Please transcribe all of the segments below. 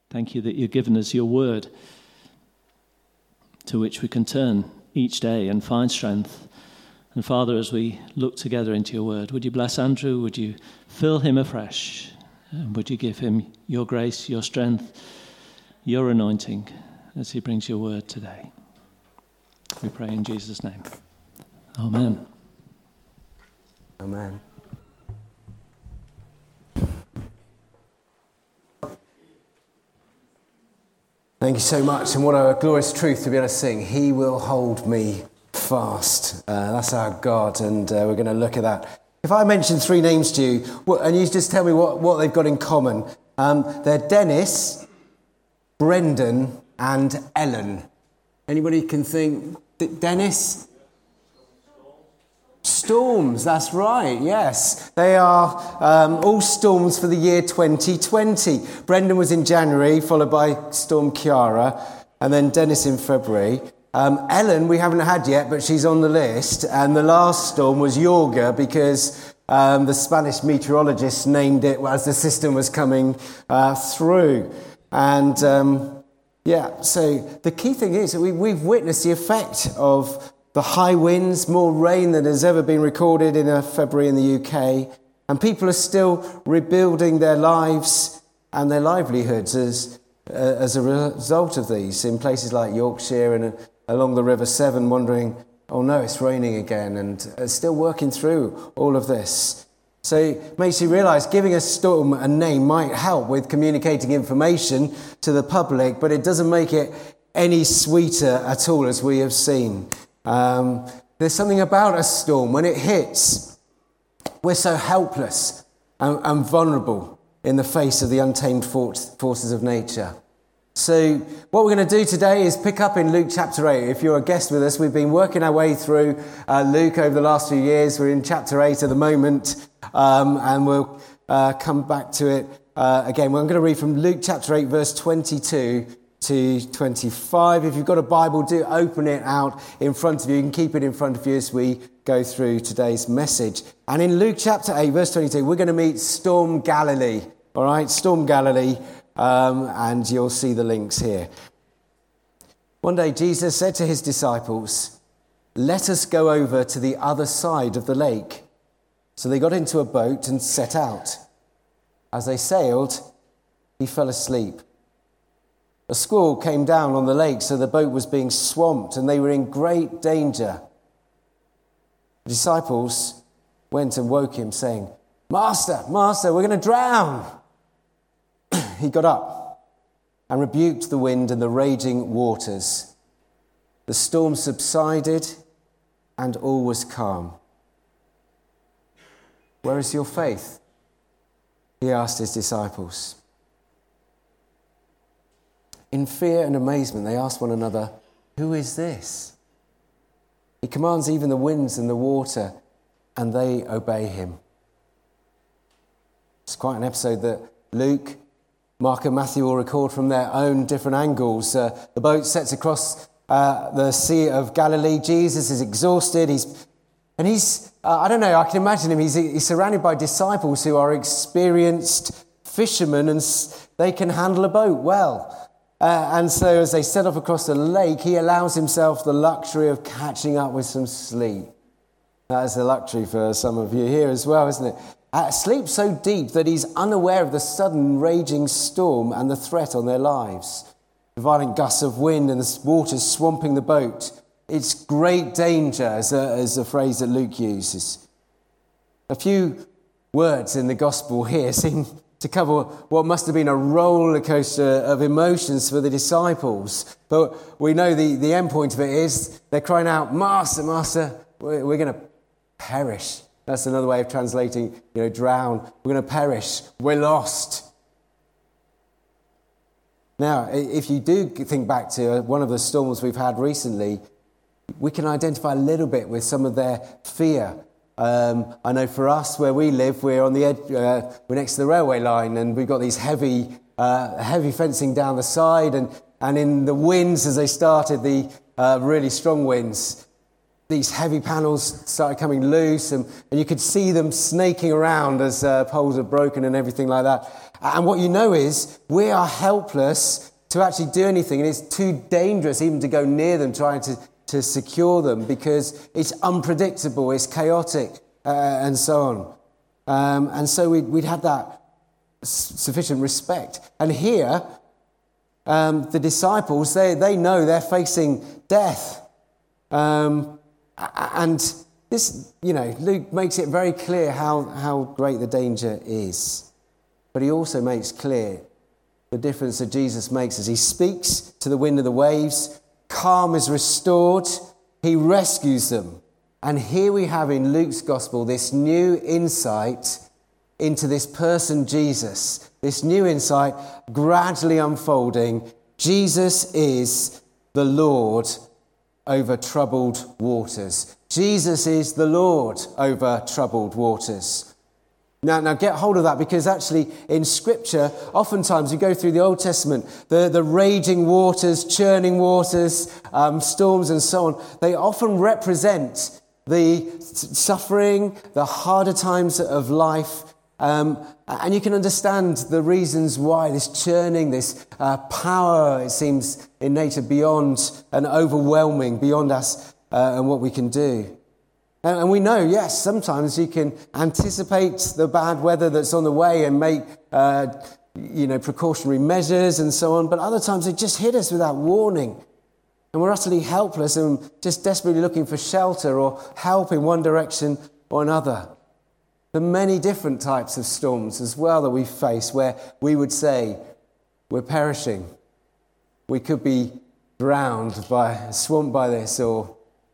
Thank you that you've given us your word to which we can turn each day and find strength. And Father, as we look together into your word, would you bless Andrew? Would you fill him afresh? And would you give him your grace, your strength, your anointing as he brings your word today? We pray in Jesus' name. Amen. Amen. Thank you so much, and what a glorious truth to be able to sing. He will hold me fast. That's our God, and we're going to look at that. If I mention three names to you, and you just tell me what they've got in common. They're Dennis, Brendan, and Ellen. Anybody can think, Dennis? Storms, that's right, yes. They are all storms for the year 2020. Brendan was in January, followed by Storm Ciara, and then Dennis in February. Ellen, we haven't had yet, but she's on the list. And the last storm was Yorga, because the Spanish meteorologists named it as the system was coming through. And so the key thing is that we've witnessed the effect of the high winds, more rain than has ever been recorded in a February in the UK. And people are still rebuilding their lives and their livelihoods as a result of these in places like Yorkshire and along the River Severn, wondering, oh no, it's raining again, and still working through all of this. So it makes you realise giving a storm a name might help with communicating information to the public, but it doesn't make it any sweeter at all, as we have seen. There's something about a storm. When it hits, we're so helpless and vulnerable in the face of the untamed forces of nature. So what we're going to do today is pick up in Luke chapter 8. If you're a guest with us, we've been working our way through Luke over the last few years. We're in chapter 8 at the moment, and we'll come back to it again. Well, I'm going to read from Luke chapter 8, verse 22 to 25. If you've got a Bible, do open it out in front of you. You can keep it in front of you as we go through today's message. And in Luke chapter 8, verse 22, we're going to meet Storm Galilee. All right, Storm Galilee, and you'll see the links here. One day, Jesus said to his disciples, "Let us go over to the other side of the lake." So they got into a boat and set out. As they sailed, he fell asleep. A squall came down on the lake, so the boat was being swamped, and they were in great danger. The disciples went and woke him, saying, Master, we're going to drown." He got up and rebuked the wind and the raging waters. The storm subsided, and all was calm. "Where is your faith?" he asked his disciples. In fear and amazement, they asked one another, "Who is this? He commands even the winds and the water, and they obey him." It's quite an episode that Luke, Mark and Matthew will record from their own different angles. The boat sets across the Sea of Galilee. Jesus is exhausted. He's I don't know, I can imagine him. He's surrounded by disciples who are experienced fishermen, and they can handle a boat well. And so as they set off across the lake, he allows himself the luxury of catching up with some sleep. That is a luxury for some of you here as well, isn't it? Sleep so deep that he's unaware of the sudden raging storm and the threat on their lives. The violent gusts of wind and the waters swamping the boat. It's great danger, as a phrase that Luke uses. A few words in the gospel here seem to cover what must have been a roller coaster of emotions for the disciples. But we know the end point of it is they're crying out, Master, we're going to perish. That's another way of translating, drown. We're going to perish. We're lost. Now, if you do think back to one of the storms we've had recently, we can identify a little bit with some of their fear. I know for us, where we live, we're on the edge, we're next to the railway line, and we've got these heavy fencing down the side, and in the winds, as they started, the really strong winds, these heavy panels started coming loose, and you could see them snaking around as poles are broken and everything like that. And what you know is we are helpless to actually do anything, and it's too dangerous even to go near them, trying to secure them, because it's unpredictable, it's chaotic, and so on. And so we'd have that sufficient respect. And here, the disciples, they know they're facing death. And this, Luke makes it very clear how great the danger is. But he also makes clear the difference that Jesus makes as he speaks to the wind and the waves. Calm is restored. He rescues them. And here we have in Luke's gospel this new insight into this person, Jesus. This new insight gradually unfolding. Jesus is the Lord over troubled waters. Jesus is the Lord over troubled waters. Now get hold of that, because actually in Scripture, oftentimes you go through the Old Testament, the raging waters, churning waters, storms and so on, they often represent the suffering, the harder times of life. And you can understand the reasons why this churning, this power, it seems in nature beyond and overwhelming, beyond us and what we can do. And we know, yes, sometimes you can anticipate the bad weather that's on the way and make, precautionary measures and so on. But other times they just hit us without warning. And we're utterly helpless and just desperately looking for shelter or help in one direction or another. The many different types of storms as well that we face, where we would say we're perishing. We could be drowned swamped by this, or,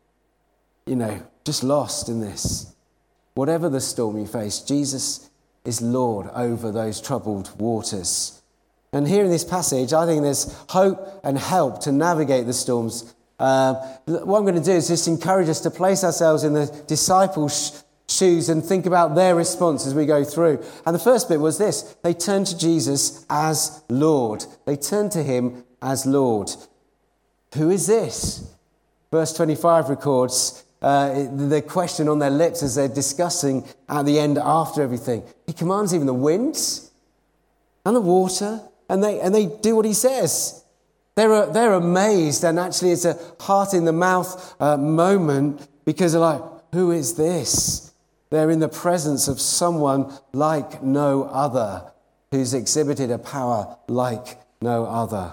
just lost in this. Whatever the storm you face, Jesus is Lord over those troubled waters. And here in this passage, I think there's hope and help to navigate the storms. What I'm going to do is just encourage us to place ourselves in the disciples' shoes and think about their response as we go through. And the first bit was this: they turned to Jesus as Lord. They turned to him as Lord. Who is this? Verse 25 records the question on their lips as they're discussing at the end after everything. He commands even the winds and the water, and they do what he says. They're amazed, and actually it's a heart in the mouth moment, because they're like, who is this? They're in the presence of someone like no other, who's exhibited a power like no other.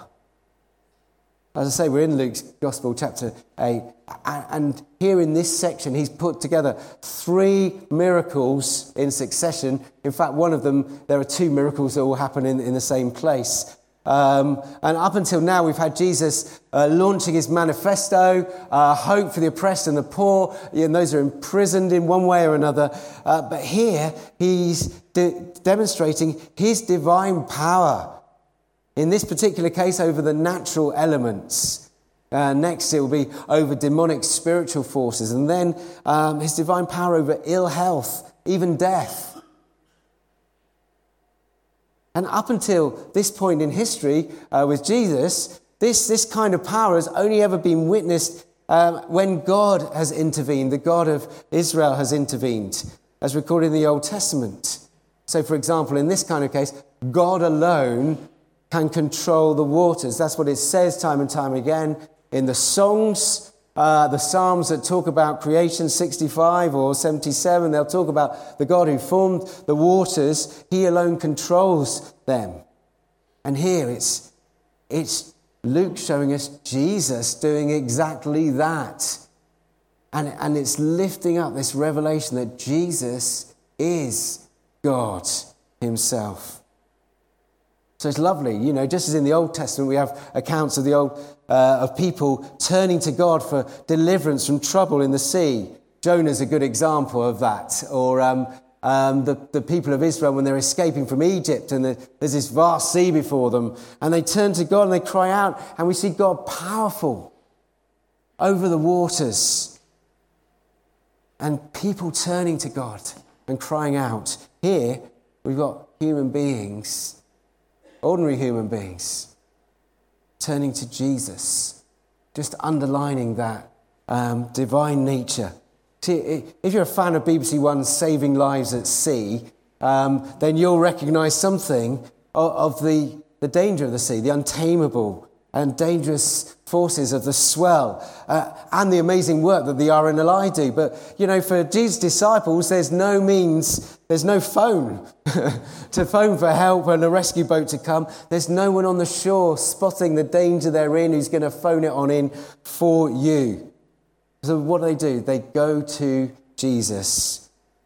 As I say, we're in Luke's Gospel, chapter 8, and here in this section, he's put together 3 miracles in succession. In fact, one of them, there are 2 miracles that will happen in the same place. And up until now, we've had Jesus launching his manifesto, hope for the oppressed and the poor, and those are imprisoned in one way or another. But here, he's demonstrating his divine power. In this particular case, over the natural elements. Next, it will be over demonic spiritual forces. And then his divine power over ill health, even death. And up until this point in history with Jesus, this kind of power has only ever been witnessed when God has intervened. The God of Israel has intervened, as recorded in the Old Testament. So, for example, in this kind of case, God alone can control the waters. That's what it says time and time again in the songs, the Psalms that talk about creation, 65 or 77. They'll talk about the God who formed the waters. He alone controls them. And here it's Luke showing us Jesus doing exactly that. And it's lifting up this revelation that Jesus is God himself. So it's lovely, just as in the Old Testament we have accounts of of people turning to God for deliverance from trouble in the sea. Jonah's a good example of that. Or the people of Israel when they're escaping from Egypt and there's this vast sea before them, and they turn to God and they cry out, and we see God powerful over the waters. And people turning to God and crying out. Here we've got human beings, ordinary human beings, turning to Jesus, just underlining that divine nature. See, if you're a fan of BBC One's Saving Lives at Sea, then you'll recognise something of the danger of the sea, the untamable and dangerous forces of the swell, and the amazing work that the RNLI do. But, for Jesus' disciples, there's no phone to phone for help and a rescue boat to come. There's no one on the shore spotting the danger they're in who's going to phone it on in for you. So what do? They go to Jesus.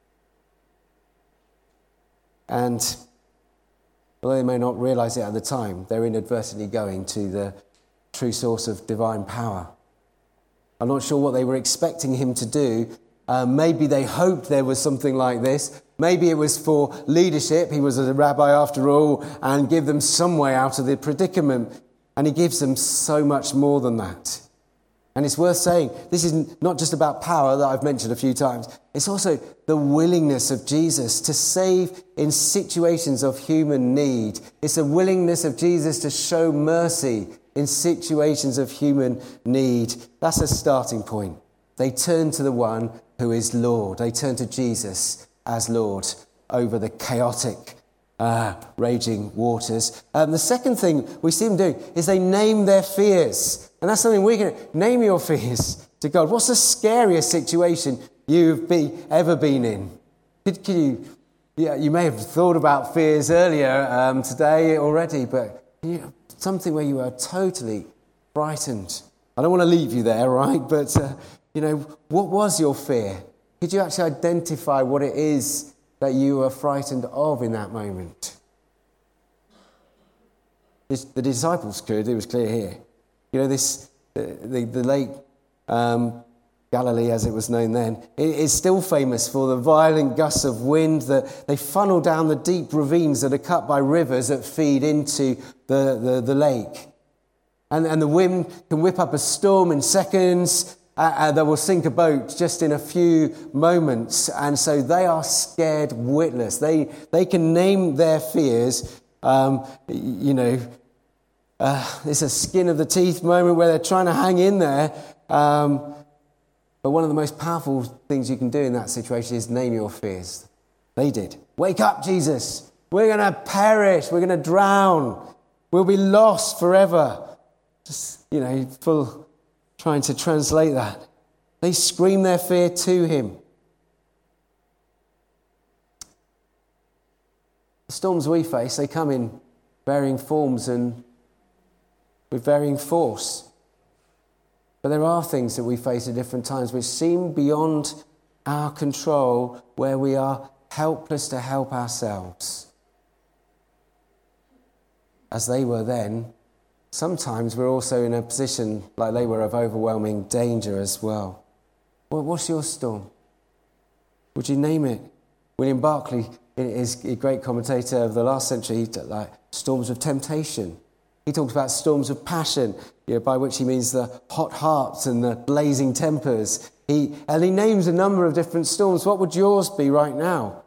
And although they may not realise it at the time, they're inadvertently going to the true source of divine power. I'm not sure what they were expecting him to do. Maybe they hoped there was something like this. Maybe it was for leadership. He was a rabbi after all, and give them some way out of the predicament. And he gives them so much more than that. And it's worth saying, this is not just about power that I've mentioned a few times. It's also the willingness of Jesus to save in situations of human need. It's a willingness of Jesus to show mercy in situations of human need. That's a starting point. They turn to the one who is Lord. They turn to Jesus as Lord over the chaotic, raging waters. The second thing we see them doing is they name their fears. And that's something we can name your fears to God. What's the scariest situation you've ever been in? You may have thought about fears earlier today already, but something where you are totally frightened. I don't want to leave you there, right? But, what was your fear? Could you actually identify what it is that you were frightened of in that moment? The disciples could. It was clear here. The Lake Galilee, as it was known then, is still famous for the violent gusts of wind that they funnel down the deep ravines that are cut by rivers that feed into the lake. And the wind can whip up a storm in seconds that will sink a boat just in a few moments. And so they are scared witless. They can name their fears, it's a skin of the teeth moment where they're trying to hang in there. But one of the most powerful things you can do in that situation is name your fears. They did. Wake up, Jesus. We're going to perish. We're going to drown. We'll be lost forever. Just, trying to translate that. They scream their fear to him. The storms we face, they come in varying forms and with varying force. But there are things that we face at different times which seem beyond our control, where we are helpless to help ourselves. As they were then, sometimes we're also in a position like they were of overwhelming danger as well. Well, what's your storm? Would you name it? William Barclay is a great commentator of the last century, like storms of temptation. He talks about storms of passion, by which he means the hot hearts and the blazing tempers. He names a number of different storms. What would yours be right now?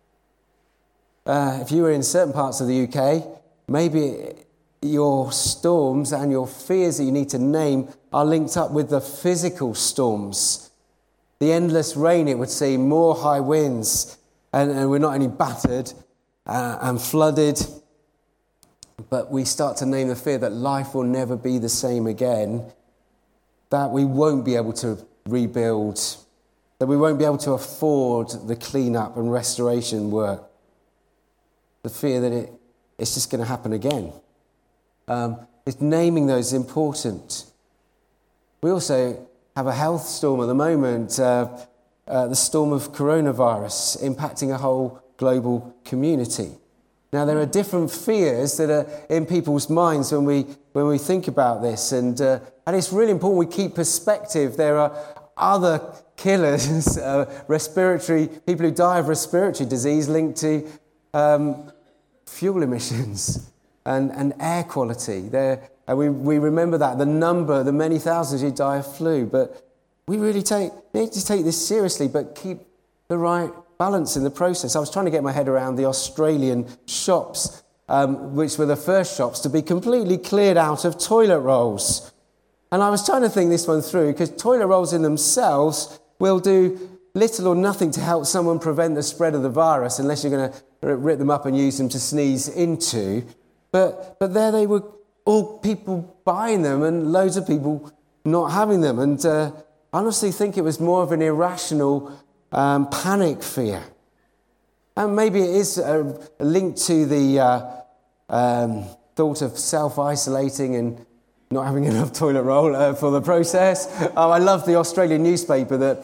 If you were in certain parts of the UK, maybe your storms and your fears that you need to name are linked up with the physical storms. The endless rain, it would seem, more high winds, and we're not only battered and flooded, but we start to name the fear that life will never be the same again, that we won't be able to rebuild, that we won't be able to afford the clean-up and restoration work. The fear that it's just going to happen again. It's naming those important. We also have a health storm at the moment, the storm of coronavirus impacting a whole global community. Now, there are different fears that are in people's minds when we think about this, and it's really important we keep perspective. There are other killers, people who die of respiratory disease linked to fuel emissions and air quality. And we remember that, the many thousands who die of flu, but we really need to take this seriously, but keep the right balance in the process. I was trying to get my head around the Australian shops, which were the first shops to be completely cleared out of toilet rolls. And I was trying to think this one through, because toilet rolls in themselves will do little or nothing to help someone prevent the spread of the virus, unless you're going to rip them up and use them to sneeze into. But there they were, all people buying them and loads of people not having them. And I honestly think it was more of an irrational panic fear. And maybe it is a link to the thought of self-isolating and not having enough toilet roll for the process. I love the Australian newspaper that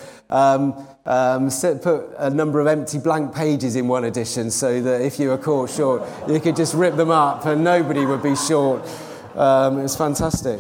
put a number of empty blank pages in one edition so that if you were caught short, you could just rip them up and nobody would be short. It was fantastic.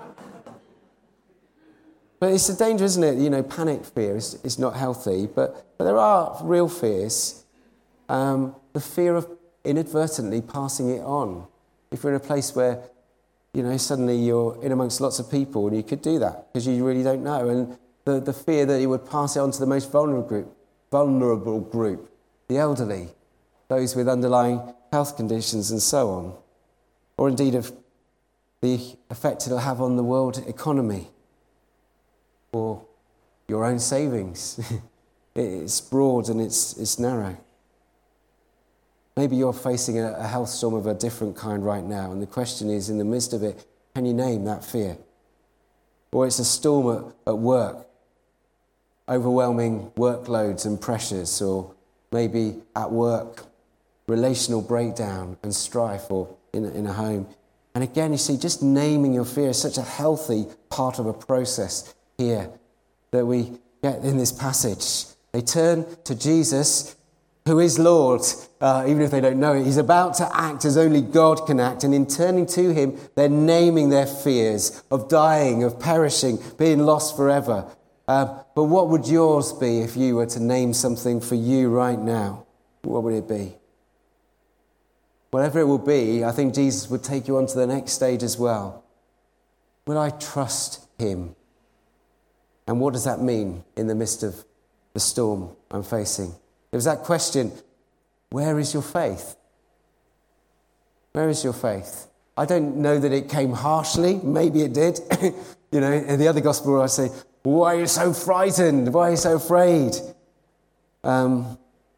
But it's a danger, isn't it? Panic fear is not healthy, but there are real fears. The fear of inadvertently passing it on. If you're in a place where suddenly you're in amongst lots of people, and you could do that because you really don't know. And the fear that you would pass it on to the most vulnerable group, the elderly, those with underlying health conditions and so on. Or indeed of the effect it'll have on the world economy or your own savings. It's broad and it's narrow. Maybe you're facing a health storm of a different kind right now, and the question is, in the midst of it, can you name that fear? Or it's a storm at work, overwhelming workloads and pressures, or maybe at work, relational breakdown and strife, or in a home. And again, you see, just naming your fear is such a healthy part of a process here that we get in this passage. They turn to Jesus, who is Lord, even if they don't know it. He's about to act as only God can act. And in turning to him, they're naming their fears of dying, of perishing, being lost forever. But what would yours be if you were to name something for you right now? What would it be? Whatever it will be, I think Jesus would take you on to the next stage as well. Will I trust him? And what does that mean in the midst of the storm I'm facing? It was that question, where is your faith? Where is your faith? I don't know that it came harshly. Maybe it did. In the other gospel I say, why are you so frightened? Why are you so afraid? I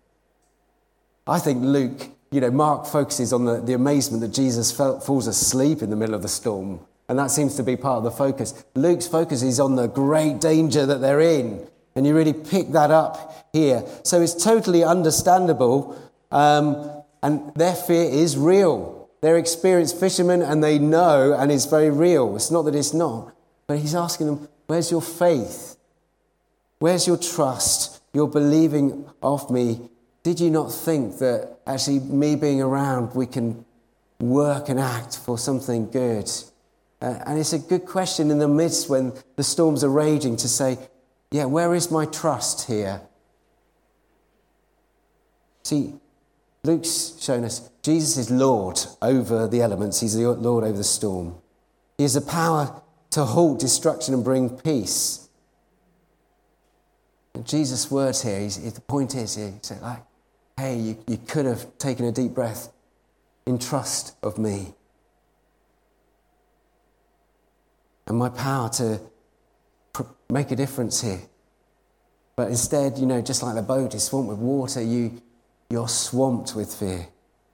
think Luke, Mark focuses on the amazement that Jesus falls asleep in the middle of the storm. And that seems to be part of the focus. Luke's focus is on the great danger that they're in. And you really pick that up here. So it's totally understandable. And their fear is real. They're experienced fishermen and they know, and it's very real. It's not that it's not. But he's asking them, where's your faith? Where's your trust? Your believing of me? Did you not think that actually me being around, we can work and act for something good? And it's a good question in the midst when the storms are raging to say, yeah, where is my trust here? See, Luke's shown us Jesus is Lord over the elements. He's the Lord over the storm. He has the power to halt destruction and bring peace. And Jesus' words here, the point is, he said, hey, you could have taken a deep breath in trust of me. And my power to make a difference here. But instead, just like the boat is swamped with water, you're swamped with fear.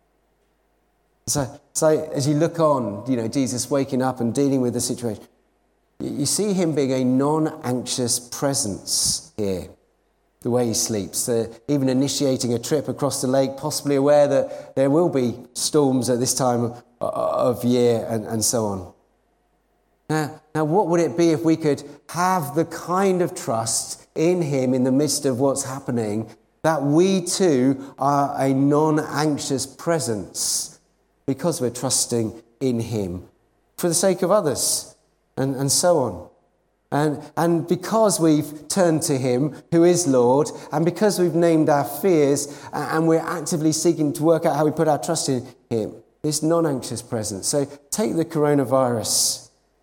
So as you look on, Jesus waking up and dealing with the situation, you see him being a non-anxious presence here, the way he sleeps, even initiating a trip across the lake, possibly aware that there will be storms at this time of year and so on. Now, what would it be if we could have the kind of trust in him in the midst of what's happening, that we too are a non-anxious presence because we're trusting in him for the sake of others and so on. And because we've turned to him, who is Lord, and because we've named our fears and we're actively seeking to work out how we put our trust in him, this non-anxious presence. So take the coronavirus.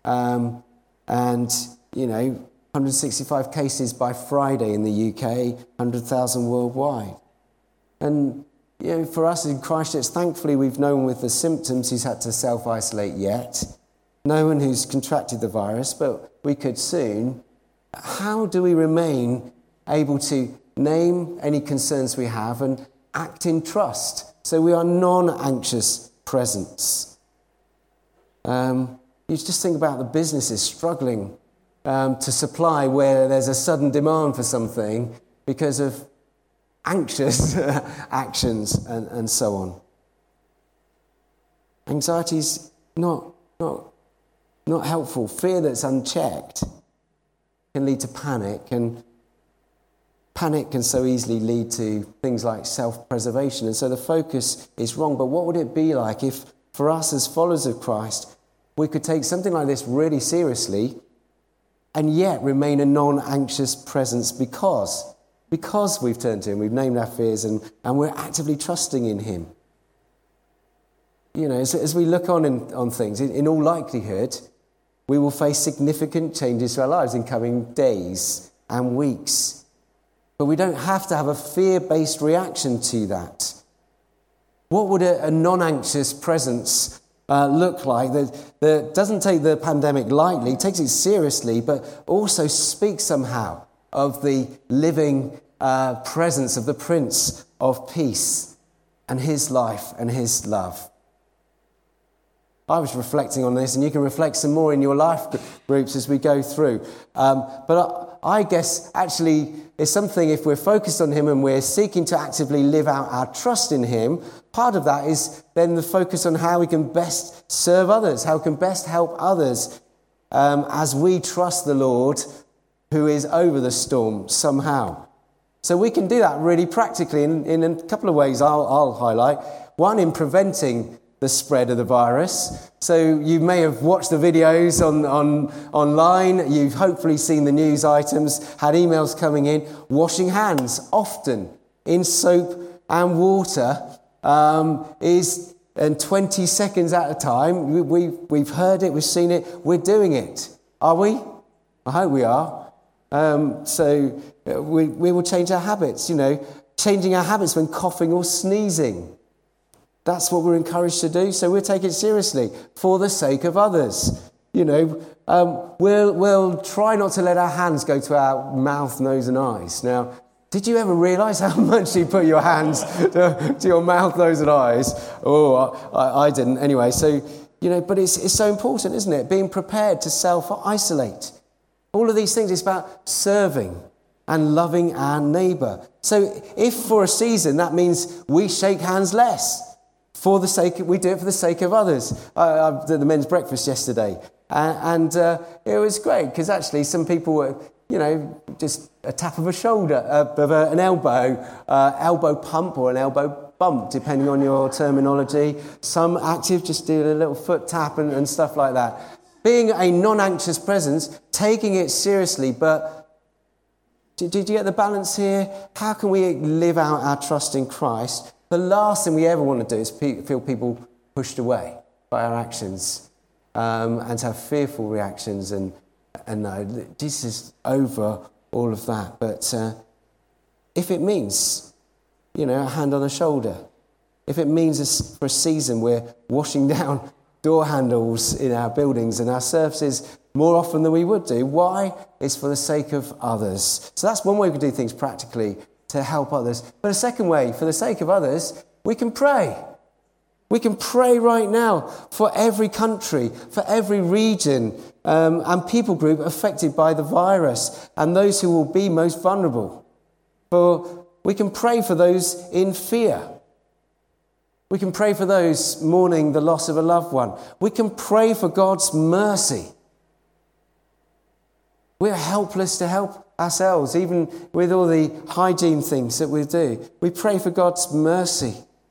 165 cases by Friday in the UK, 100,000 worldwide. And for us in Christchurch, thankfully we've no one with the symptoms who's had to self-isolate yet. No one who's contracted the virus, but we could soon. How do we remain able to name any concerns we have and act in trust So we are non-anxious presence. You just think about the businesses struggling to supply where there's a sudden demand for something because of anxious actions and so on. Anxiety's not helpful. Fear that's unchecked can lead to panic, and panic can so easily lead to things like self-preservation, and so the focus is wrong. But what would it be like if, for us as followers of Christ, we could take something like this really seriously and yet remain a non-anxious presence because we've turned to him, we've named our fears, and we're actively trusting in him. You know, as we look on things, in all likelihood, we will face significant changes to our lives in coming days and weeks. But we don't have to have a fear-based reaction to that. What would a non-anxious presence look like that doesn't take the pandemic lightly, takes it seriously, but also speaks somehow of the living presence of the Prince of Peace and his life and his love? I was reflecting on this, and you can reflect some more in your life groups as we go through. But I guess actually it's something, if we're focused on him and we're seeking to actively live out our trust in him, part of that is then the focus on how we can best serve others, how we can best help others as we trust the Lord who is over the storm somehow. So we can do that really practically in a couple of ways I'll highlight. One, in preventing the spread of the virus. So you may have watched the videos online, you've hopefully seen the news items, had emails coming in. Washing hands often in soap and water and 20 seconds at a time. We've heard it, we've seen it, we're doing it. Are we? I hope we are. So we will change our habits, changing our habits when coughing or sneezing. That's what we're encouraged to do, so we'll take it seriously for the sake of others. We'll try not to let our hands go to our mouth, nose and eyes. Now, did you ever realise how much you put your hands to your mouth, nose and eyes? Oh, I didn't. Anyway, so, but it's so important, isn't it? Being prepared to self-isolate. All of these things, it's about serving and loving our neighbour. So if for a season that means we shake hands less, we do it for the sake of others. I did the men's breakfast yesterday, and it was great because actually some people were, just a tap of a shoulder, of an elbow pump or an elbow bump, depending on your terminology. Some active, just do a little foot tap and stuff like that. Being a non-anxious presence, taking it seriously, but did you get the balance here? How can we live out our trust in Christ? The last thing we ever want to do is feel people pushed away by our actions and to have fearful reactions and no, Jesus is over all of that. But if it means, a hand on the shoulder, if it means for a season we're washing down door handles in our buildings and our surfaces more often than we would do, why? It's for the sake of others. So that's one way we can do things practically, to help others. But a second way, for the sake of others, we can pray. We can pray right now for every country, for every region and people group affected by the virus and those who will be most vulnerable. We can pray for those in fear. We can pray for those mourning the loss of a loved one. We can pray for God's mercy. We're helpless to help ourselves, even with all the hygiene things that we do. We pray for God's mercy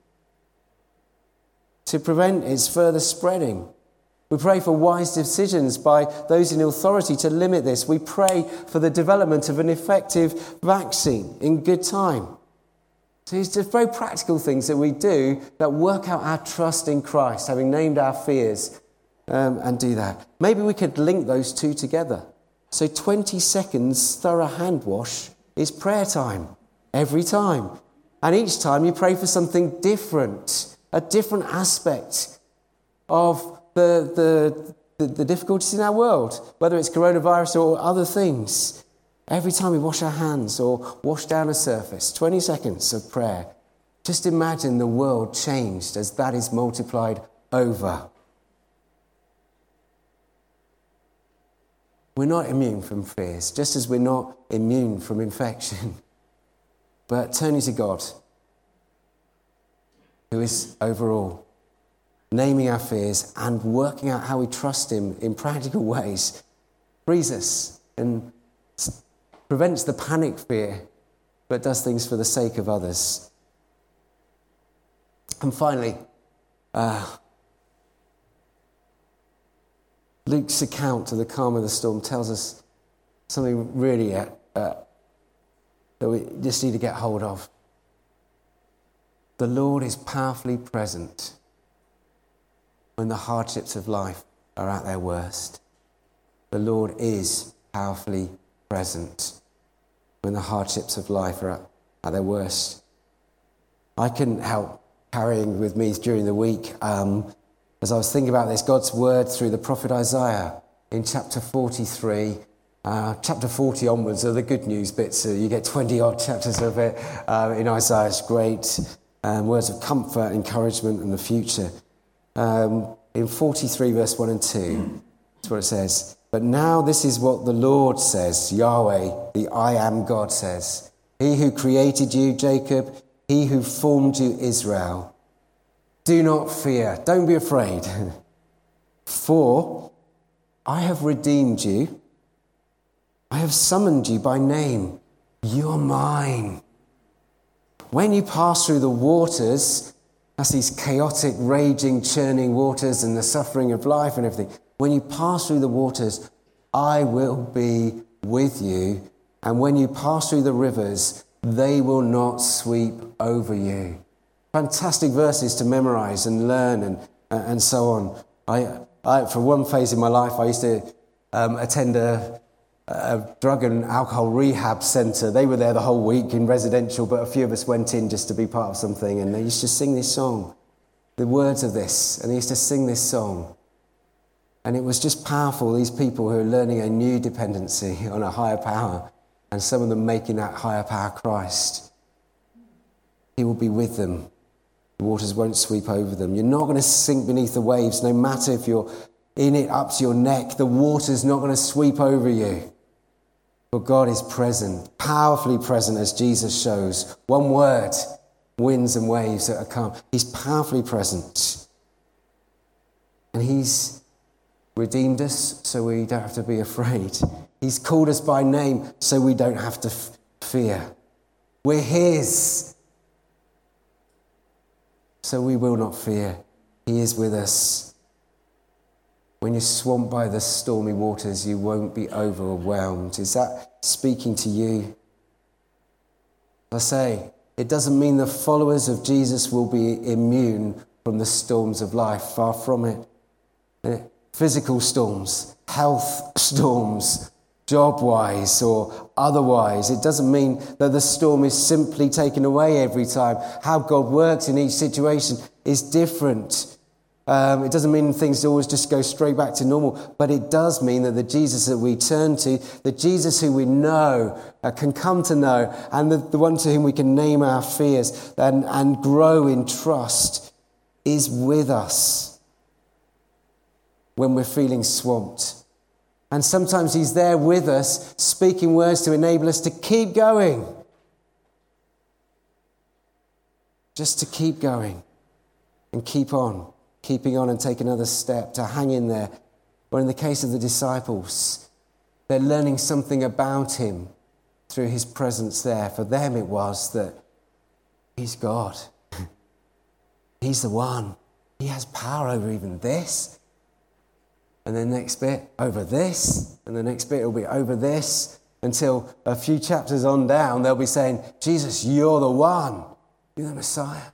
to prevent its further spreading. We pray for wise decisions by those in authority to limit this. We pray for the development of an effective vaccine in good time. So it's just very practical things that we do that work out our trust in Christ, having named our fears, and do that. Maybe we could link those two together. So 20 seconds thorough hand wash is prayer time, every time. And each time you pray for something different, a different aspect of the difficulties in our world, whether it's coronavirus or other things. Every time we wash our hands or wash down a surface, 20 seconds of prayer. Just imagine the world changed as that is multiplied over. We're not immune from fears, just as we're not immune from infection. But turning to God, who is over all, naming our fears and working out how we trust him in practical ways, frees us and prevents the panic fear, but does things for the sake of others. And finally, Luke's account of the calm of the storm tells us something really that we just need to get hold of. The Lord is powerfully present when the hardships of life are at their worst. The Lord is powerfully present when the hardships of life are at their worst. I couldn't help carrying with me during the week, as I was thinking about this, God's word through the prophet Isaiah in chapter 43. Chapter 40 onwards are the good news bits. So you get 20-odd chapters of it in Isaiah. It's great. Words of comfort, encouragement, and the future. In 43, verse 1 and 2, that's what it says. But now this is what the Lord says, Yahweh, the I am God says. He who created you, Jacob, he who formed you, Israel. Do not fear. Don't be afraid. For I have redeemed you. I have summoned you by name. You are mine. When you pass through the waters, that's these chaotic, raging, churning waters and the suffering of life and everything. When you pass through the waters, I will be with you. And when you pass through the rivers, they will not sweep over you. Fantastic verses to memorize and learn and so on. I for one phase in my life, I used to attend a drug and alcohol rehab centre. They were there the whole week in residential, but a few of us went in just to be part of something, and they used to sing this song, the words of this, and they used to sing this song. And it was just powerful, these people who are learning a new dependency on a higher power, and some of them making that higher power Christ. He will be with them. The waters won't sweep over them. You're not going to sink beneath the waves, no matter if you're in it up to your neck. The water's not going to sweep over you. But God is present, powerfully present, as Jesus shows. One word, winds and waves that are calm. He's powerfully present. And he's redeemed us so we don't have to be afraid. He's called us by name so we don't have to fear. We're his. So we will not fear. He is with us. When you're swamped by the stormy waters, you won't be overwhelmed. Is that speaking to you? I say, it doesn't mean the followers of Jesus will be immune from the storms of life. Far from it. Physical storms, health storms, job-wise or otherwise. It doesn't mean that the storm is simply taken away every time. How God works in each situation is different. It doesn't mean things always just go straight back to normal, but it does mean that the Jesus that we turn to, the Jesus who we know, can come to know, and the one to whom we can name our fears and grow in trust, is with us when we're feeling swamped. And sometimes he's there with us, speaking words to enable us to keep going. Just to keep going and keep on, keeping on and take another step, to hang in there. Or in the case of the disciples, they're learning something about him through his presence there. For them it was that he's God. He's the one. He has power over even this. And then the next bit, over this. And the next bit will be over this. Until a few chapters on down, they'll be saying, Jesus, you're the one. You're the Messiah.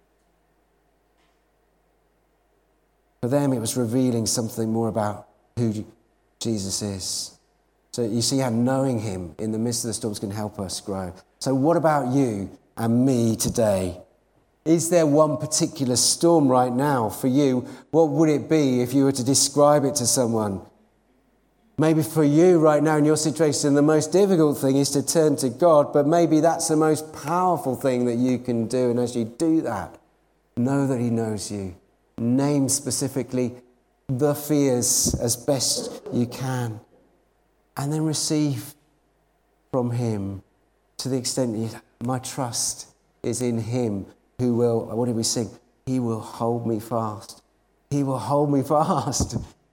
For them, it was revealing something more about who Jesus is. So you see how knowing him in the midst of the storms can help us grow. So what about you and me today? Is there one particular storm right now for you? What would it be if you were to describe it to someone? Maybe for you right now in your situation, the most difficult thing is to turn to God, but maybe that's the most powerful thing that you can do. And as you do that, know that he knows you. Name specifically the fears as best you can. And then receive from him to the extent that my trust is in him who will, what did we sing? He will hold me fast. He will hold me fast.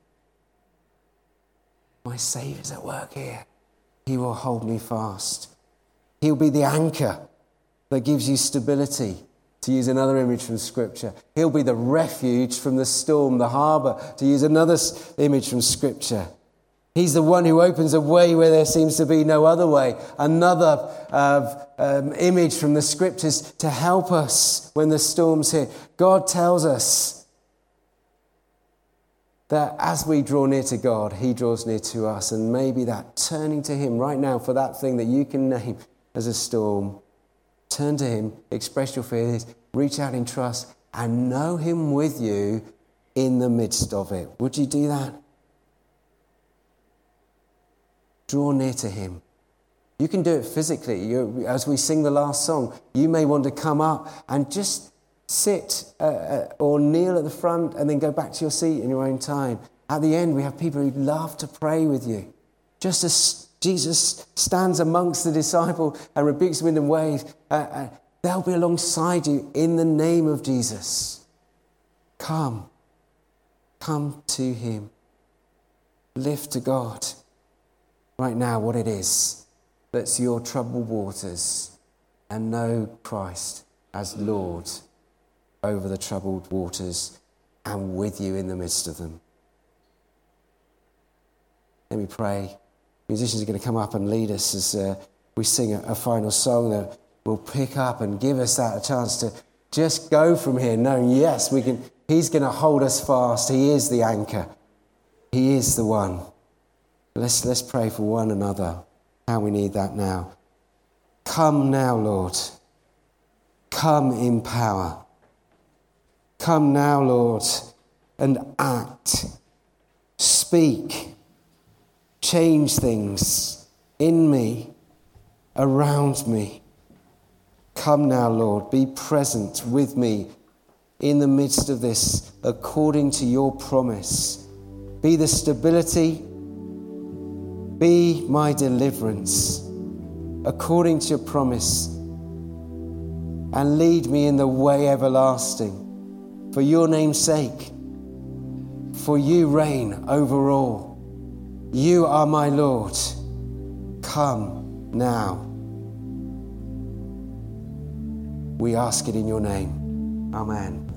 My Saviour's at work here. He will hold me fast. He'll be the anchor that gives you stability, to use another image from Scripture. He'll be the refuge from the storm, the harbour, to use another image from Scripture. He's the one who opens a way where there seems to be no other way. Another image from the Scriptures to help us when the storms hit. God tells us that as we draw near to God, he draws near to us. And maybe that turning to him right now for that thing that you can name as a storm. Turn to him, express your fears, reach out in trust, and know him with you in the midst of it. Would you do that? Draw near to him. You can do it physically. As we sing the last song, you may want to come up and just sit or kneel at the front and then go back to your seat in your own time. At the end, we have people who love to pray with you. Just as Jesus stands amongst the disciples and rebukes the wind and waves, they'll be alongside you in the name of Jesus. Come to him. Lift to God right now what it is that's your troubled waters, and know Christ as Lord over the troubled waters and with you in the midst of them. Let me pray. Musicians are going to come up and lead us as we sing a final song that will pick up and give us that a chance to just go from here knowing, yes, we can. He's going to hold us fast. He is the anchor. He is the one. Let's pray for one another, how we need that now. Come now, Lord. Come in power. Come now, Lord, and act. Speak. Change things in me, around me. Come now, Lord. Be present with me in the midst of this, according to your promise. Be the stability. Be my deliverance, according to your promise. And lead me in the way everlasting. For your name's sake, for you reign over all. You are my Lord. Come now. We ask it in your name. Amen.